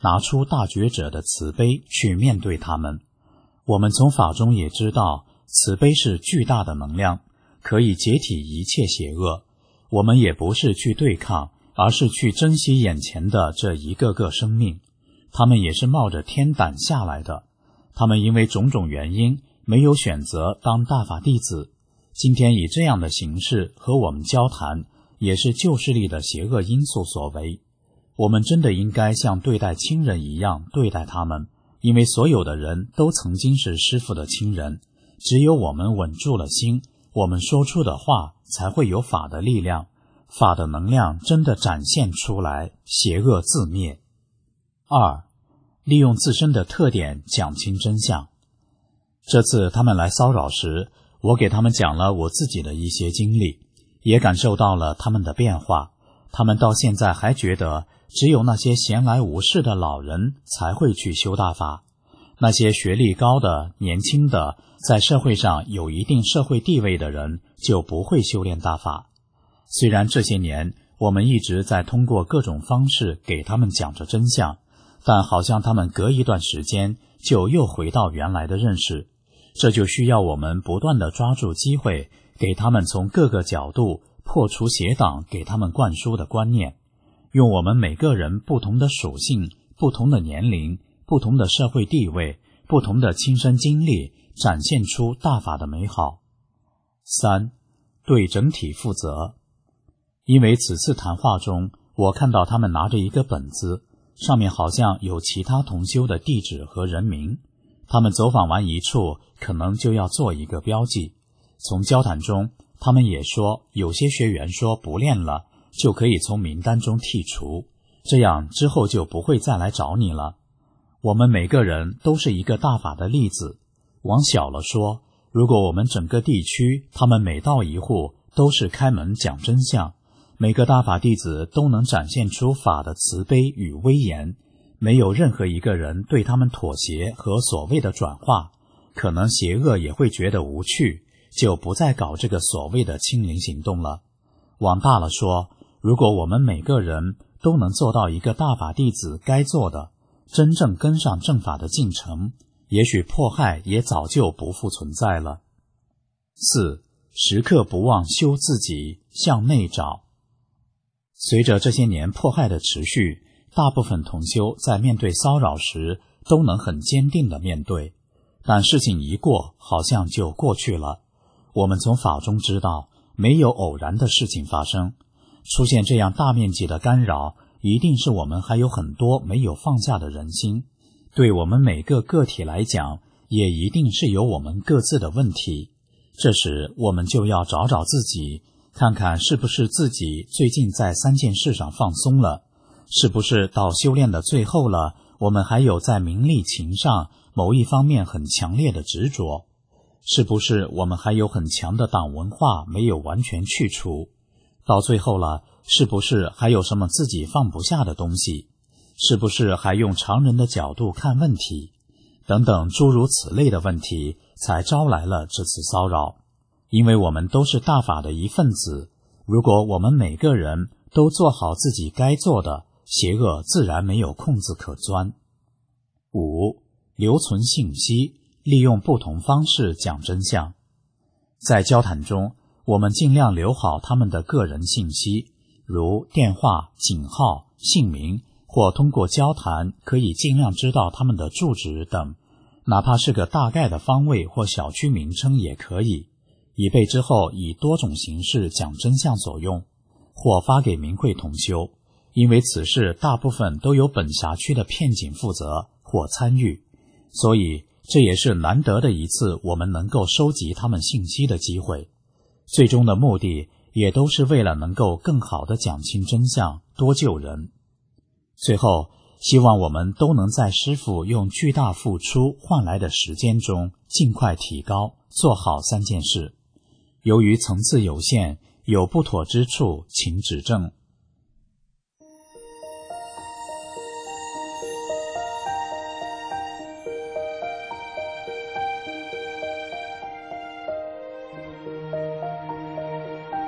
拿出大觉者的慈悲去面对他们。我们从法中也知道，慈悲是巨大的能量，可以解体一切邪恶。我们也不是去对抗，而是去珍惜眼前的这一个个生命。他们也是冒着天胆下来的，他们因为种种原因没有选择当大法弟子，今天以这样的形式和我们交谈，也是旧势力的邪恶因素所为。我们真的应该像对待亲人一样对待他们，因为所有的人都曾经是师父的亲人。只有我们稳住了心，我们说出的话才会有法的力量，法的能量真的展现出来，邪恶自灭。二，利用自身的特点讲清真相。这次他们来骚扰时，我给他们讲了我自己的一些经历，也感受到了他们的变化。他们到现在还觉得只有那些闲来无事的老人才会去修大法，那些学历高的、年轻的，在社会上有一定社会地位的人就不会修炼大法。虽然这些年我们一直在通过各种方式给他们讲着真相，但好像他们隔一段时间就又回到原来的认识。这就需要我们不断地抓住机会，给他们从各个角度破除邪党给他们灌输的观念，用我们每个人不同的属性、不同的年龄、不同的社会地位、不同的亲身经历，展现出大法的美好。三，对整体负责。因为此次谈话中，我看到他们拿着一个本子，上面好像有其他同修的地址和人名，他们走访完一处，可能就要做一个标记。从交谈中，他们也说，有些学员说不练了，就可以从名单中剔除，这样之后就不会再来找你了。我们每个人都是一个大法的例子。往小了说，如果我们整个地区，他们每到一户都是开门讲真相，每个大法弟子都能展现出法的慈悲与威严，没有任何一个人对他们妥协和所谓的转化，可能邪恶也会觉得无趣，就不再搞这个所谓的清零行动了。往大了说，如果我们每个人都能做到一个大法弟子该做的，真正跟上正法的进程，也许迫害也早就不复存在了。四，时刻不忘修自己，向内找。随着这些年迫害的持续，大部分同修在面对骚扰时都能很坚定地面对，但事情一过，好像就过去了。我们从法中知道，没有偶然的事情发生，出现这样大面积的干扰，一定是我们还有很多没有放下的人心。对我们每个个体来讲，也一定是有我们各自的问题。这时我们就要找找自己，看看是不是自己最近在三件事上放松了，是不是到修炼的最后了，我们还有在名利情上某一方面很强烈的执着，是不是我们还有很强的党文化没有完全去除，到最后了，是不是还有什么自己放不下的东西，是不是还用常人的角度看问题，等等诸如此类的问题，才招来了这次骚扰。因为我们都是大法的一份子，如果我们每个人都做好自己该做的，邪恶自然没有空子可钻。五，留存信息，利用不同方式讲真相。在交谈中，我们尽量留好他们的个人信息，如电话、井号、姓名，或通过交谈可以尽量知道他们的住址等，哪怕是个大概的方位或小区名称也可以，以备之后以多种形式讲真相所用，或发给明慧同修，因为此事大部分都由本辖区的片警负责或参与，所以这也是难得的一次我们能够收集他们信息的机会。最终的目的也都是为了能够更好地讲清真相，多救人。最后，希望我们都能在师父用巨大付出换来的时间中尽快提高，做好三件事。由于层次有限，有不妥之处请指正。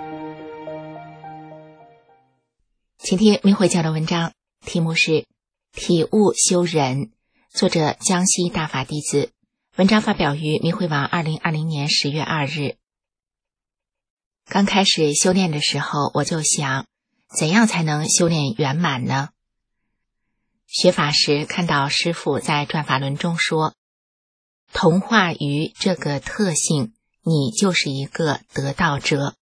请听明慧教的文章，题目是体悟修忍，作者江西大法弟子，文章发表于明慧网二零二零年十月二日。刚开始修炼的时候，我就想，怎样才能修炼圆满呢？学法时看到师父在转法轮中说，同化于这个特性，你就是一个得道者。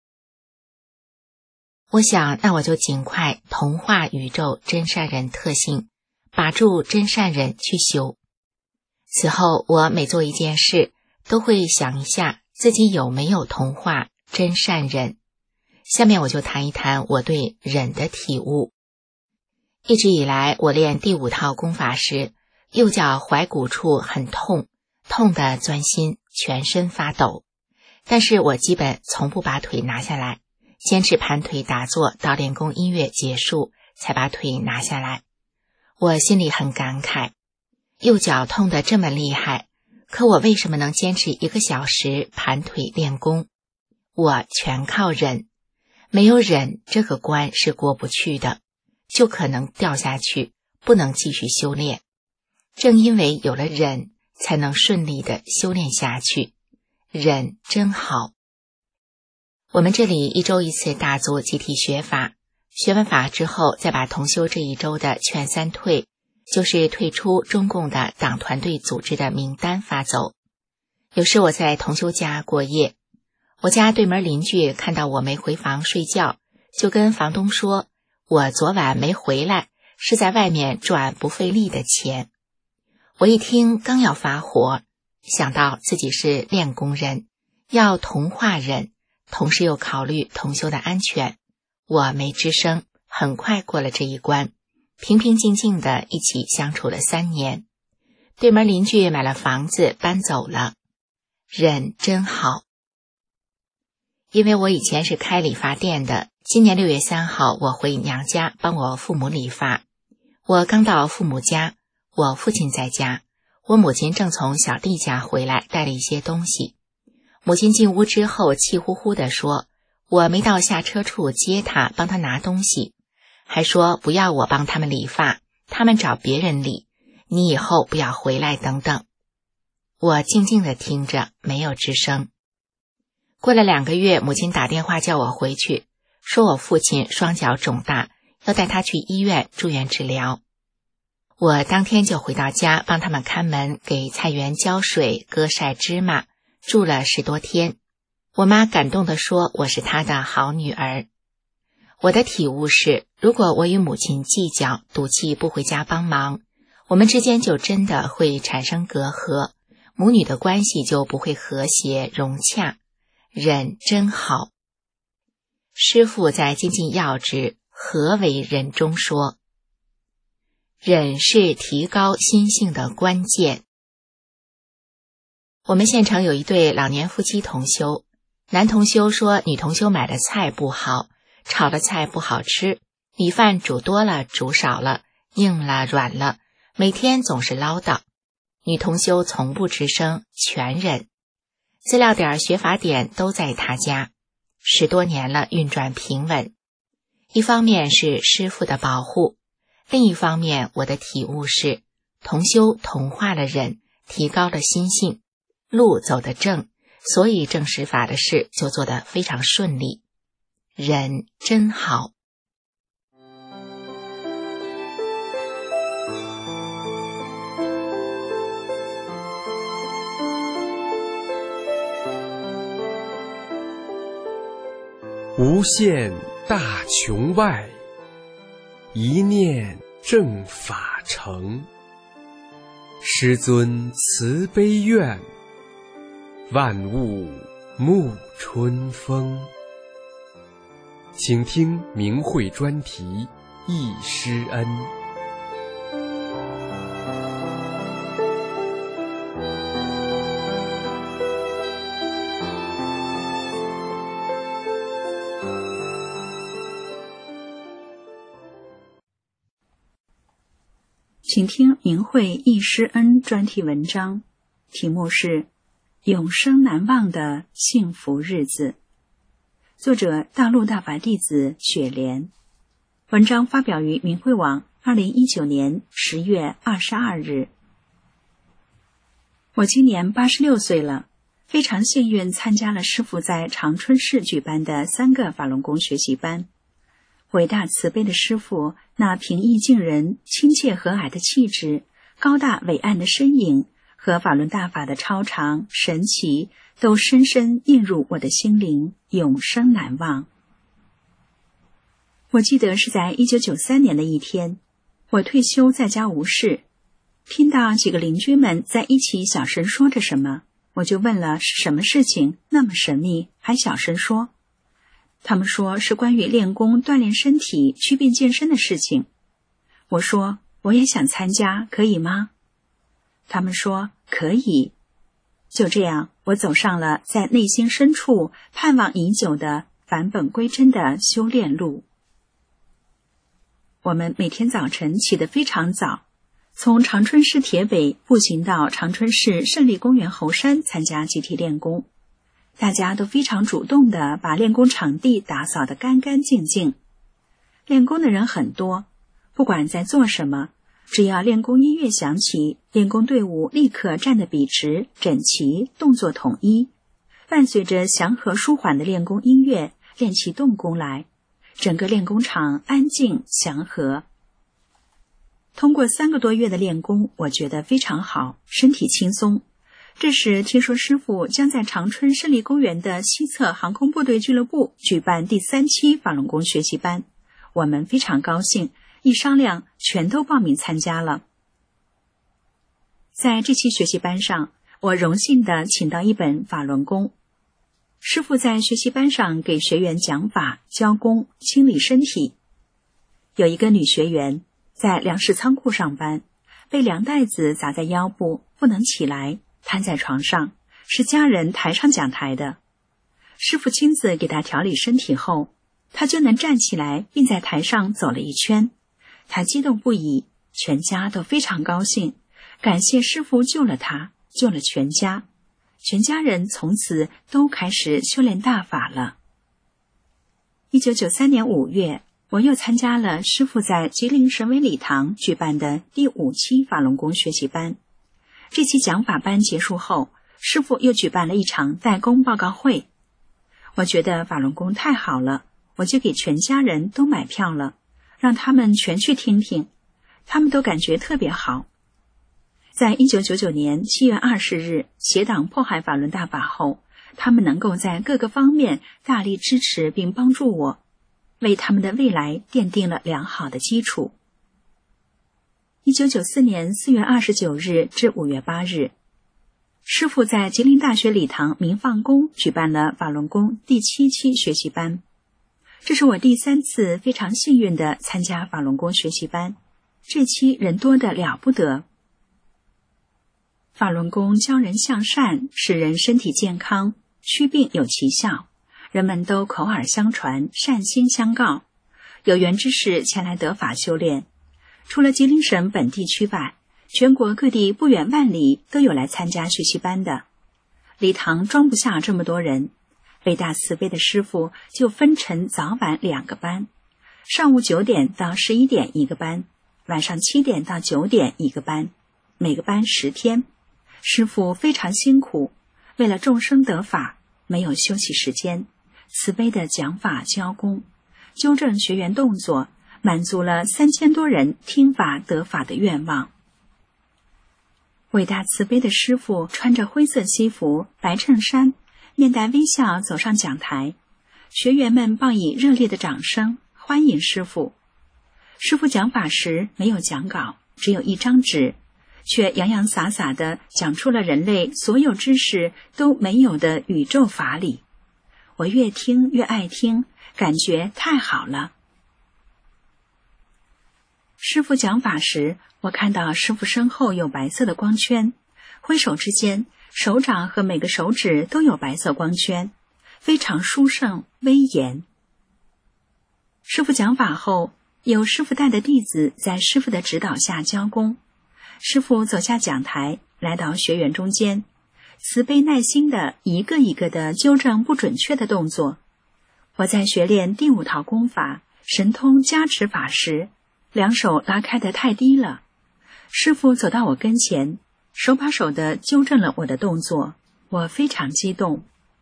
我想，那我就尽快同化宇宙真善人特性，把住真善人去修。此后，我每做一件事，都会想一下自己有没有同化真善人。下面我就谈一谈我对忍的体悟。一直以来，我练第五套功法时，右脚踝骨处很痛，痛得钻心，全身发抖。但是我基本从不把腿拿下来，坚持盘腿打坐到练功音乐结束，才把腿拿下来。我心里很感慨，右脚痛得这么厉害，可我为什么能坚持一个小时盘腿练功？我全靠忍，没有忍，这个关是过不去的，就可能掉下去，不能继续修炼。正因为有了忍，才能顺利的修炼下去。忍真好。我们这里一周一次大族集体学法，学完法之后，再把同修这一周的劝三退，就是退出中共的党团队组织的名单发走。有时我在同修家过夜，我家对门邻居看到我没回房睡觉，就跟房东说，我昨晚没回来，是在外面赚不费力的钱。我一听刚要发火，想到自己是练功人，要同化人，同时又考虑同修的安全，我没吱声，很快过了这一关，平平静静的一起相处了三年。对门邻居买了房子搬走了，忍真好。因为我以前是开理发店的，今年六月三号我回娘家帮我父母理发。我刚到父母家，我父亲在家，我母亲正从小弟家回来，带了一些东西。母亲进屋之后气呼呼地说，我没到下车处接她，帮她拿东西，还说不要我帮他们理发，他们找别人理，你以后不要回来等等。我静静地听着，没有吱声。过了两个月，母亲打电话叫我回去，说我父亲双脚肿大，要带他去医院住院治疗。我当天就回到家，帮他们看门，给菜园浇水，割晒芝麻，住了十多天。我妈感动地说，我是她的好女儿。我的体悟是，如果我与母亲计较，赌气不回家帮忙，我们之间就真的会产生隔阂，母女的关系就不会和谐融洽。忍真好。师父在精进要旨何为忍中说，忍是提高心性的关键。我们县城有一对老年夫妻同修，男同修说女同修买的菜不好，炒的菜不好吃，米饭煮多了煮少了，硬了软了，每天总是唠叨。女同修从不吱声，全忍。资料点学法点都在他家，十多年了，运转平稳。一方面是师父的保护，另一方面我的体悟是，同修同化了忍，提高了心性，路走得正，所以正实法的事就做得非常顺利。忍真好。 无限大穹外，一念正法成。师尊慈悲愿，万物沐春风。请听明慧专题忆师恩。 请听明慧忆师恩专题文章，题目是《永生难忘的幸福日子》，作者大陆大法弟子雪莲。文章发表于明慧网二零一九年十月二十二日。我今年八十六岁了，非常幸运参加了师父在长春市举办的三个法轮功学习班。伟大慈悲的师父那平易近人、亲切和蔼的气质、高大伟岸的身影和法轮大法的超常神奇，都深深印入我的心灵，永生难忘。我记得是在一九九三年的一天，我退休在家无事，听到几个邻居们在一起小声说着什么，我就问了是什么事情，那么神秘，还小声说。他们说是关于练功锻炼身体、祛病健身的事情。我说我也想参加，可以吗？他们说可以。就这样，我走上了在内心深处盼望已久的返本归真的修炼路。我们每天早晨起得非常早，从长春市铁北步行到长春市胜利公园后山参加集体练功。大家都非常主动地把练功场地打扫得干干净净。练功的人很多，不管在做什么，只要练功音乐响起，练功队伍立刻站得笔直、整齐，动作统一，伴随着祥和舒缓的练功音乐，练起动功来。整个练功场安静祥和。通过三个多月的练功，我觉得非常好，身体轻松。这时听说师父将在长春胜利公园的西侧航空部队俱乐部举办第三期法轮功学习班，我们非常高兴，一商量全都报名参加了。在这期学习班上，我荣幸地请到一本法轮功。师父在学习班上给学员讲法、教功、清理身体。有一个女学员在粮食仓库上班，被粮袋子砸在腰部，不能起来，瘫在床上，是家人抬上讲台的。师父亲自给她调理身体后，她就能站起来，并在台上走了一圈。她激动不已，全家都非常高兴，感谢师父救了她，救了全家。全家人从此都开始修炼大法了。一九九三年五月，我又参加了师父在吉林省委礼堂举办的第五期法轮功学习班。这期讲法班结束后，师父又举办了一场代功报告会。我觉得法轮功太好了，我就给全家人都买票了，让他们全去听听，他们都感觉特别好。在一九九九年七月二十日邪党迫害法轮大法后，他们能够在各个方面大力支持并帮助我，为他们的未来奠定了良好的基础。一九九四年四月二十九日至五月八日，师父在吉林大学礼堂明放宫举办了法轮功第七期学习班。这是我第三次非常幸运地参加法轮功学习班，这期人多得了不得。法轮功教人向善，使人身体健康，祛病有奇效，人们都口耳相传，善心相告，有缘之士前来得法修炼。除了吉林省本地区外，全国各地不远万里都有来参加学习班的。礼堂装不下这么多人，伟大慈悲的师父就分成早晚两个班，上午九点到十一点一个班，晚上七点到九点一个班，每个班十天。师父非常辛苦，为了众生得法，没有休息时间，慈悲的讲法教功，纠正学员动作，满足了三千多人听法得法的愿望。伟大慈悲的师父穿着灰色西服、白衬衫，面带微笑走上讲台，学员们报以热烈的掌声欢迎师父。师父讲法时没有讲稿，只有一张纸，却洋洋洒洒地讲出了人类所有知识都没有的宇宙法理。我越听越爱听，感觉太好了。师父讲法时，我看到师父身后有白色的光圈，挥手之间，手掌和每个手指都有白色光圈，非常殊胜威严。师父讲法后，有师父带的弟子在师父的指导下教功。师父走下讲台，来到学员中间，慈悲耐心地一个一个地纠正不准确的动作。我在学练第五套功法神通加持法时， 两手拉开得太低了。师父走到我跟前，手把手地纠正了我的动作，我非常激动。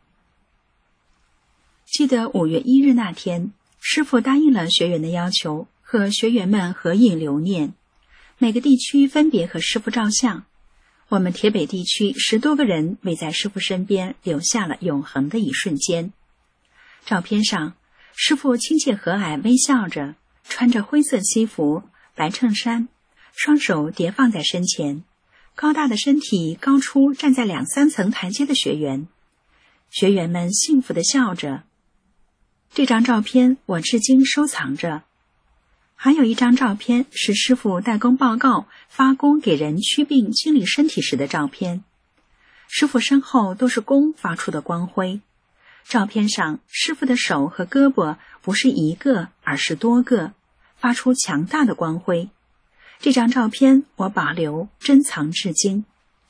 记得五月一日那天，师父答应了学员的要求，和学员们合影留念，每个地区分别和师父照相。我们铁北地区十多个人围在师父身边，留下了永恒的一瞬间。照片上，师父亲切和蔼微笑着，穿着灰色西服、白衬衫，双手叠放在身前，高大的身体高出站在两三层台阶的学员。学员们幸福地笑着。这张照片我至今收藏着。还有一张照片是师父代工报告发功给人祛病清理身体时的照片。师父身后都是功发出的光辉。照片上，师父的手和胳膊不是一个，而是多个，发出强大的光辉。这张照片我保留珍藏至今。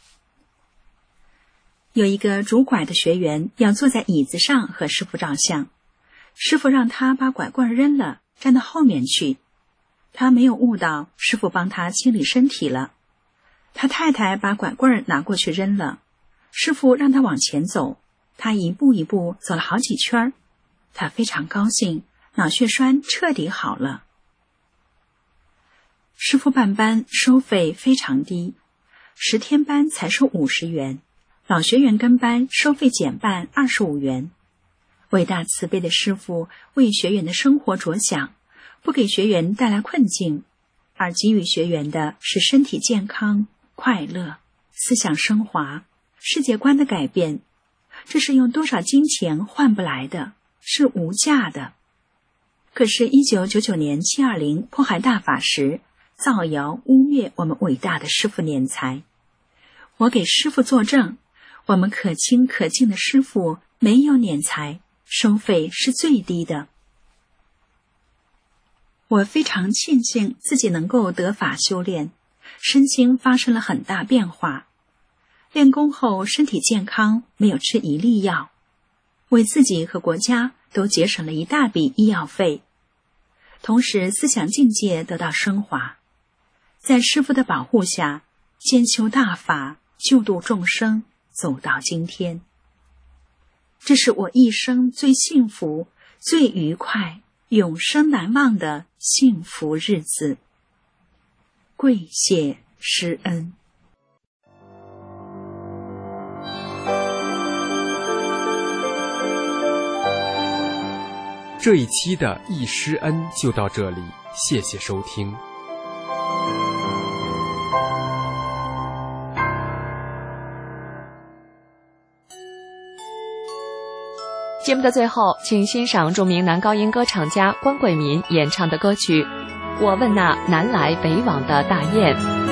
有一个拄拐的学员要坐在椅子上和师父照相，师父让他把拐棍扔了，站到后面去。他没有悟到师父帮他清理身体了。他太太把拐棍拿过去扔了，师父让他往前走，他一步一步走了好几圈，他非常高兴，脑血栓彻底好了。师父办班收费非常低，十天班才收五十元，老学员跟班收费减半二十五元。伟大慈悲的师父为学员的生活着想，不给学员带来困境，而给予学员的是身体健康、快乐、思想升华、世界观的改变。这是用多少金钱换不来的，是无价的。可是一九九九年七二零迫害大法时，造谣污蔑我们伟大的师父敛财。我给师父作证，我们可亲可敬的师父没有敛财，收费是最低的。我非常庆幸自己能够得法修炼，身心发生了很大变化。练功后身体健康，没有吃一粒药，为自己和国家都节省了一大笔医药费，同时思想境界得到升华。在师父的保护下，兼修大法，救度众生，走到今天。这是我一生最幸福、最愉快、永生难忘的幸福日子。跪谢师恩。 这一期的忆师恩就到这里，谢谢收听。 节目的最后，请欣赏著名男高音歌唱家关贵民演唱的歌曲《我问那南来北往的大雁》。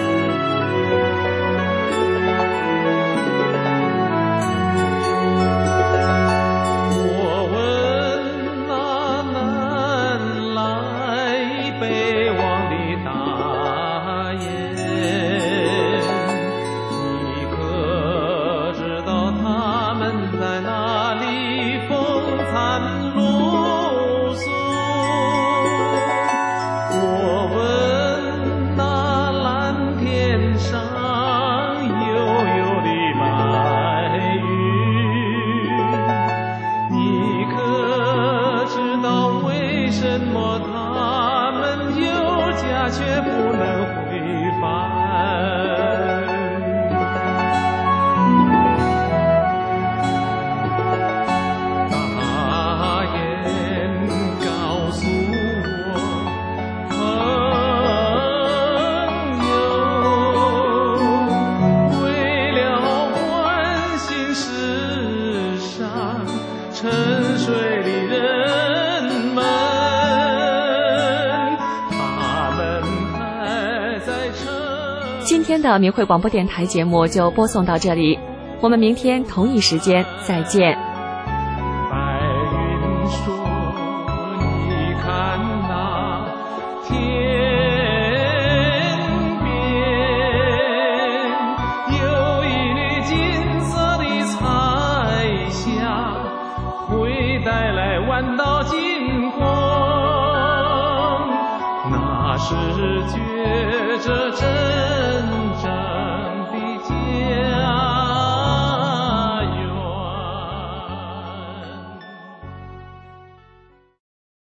今天的明慧广播电台节目就播送到这里，我们明天同一时间再见。 白云说你看那天边有一缕金色的彩霞，会带来万道金光，那是觉着真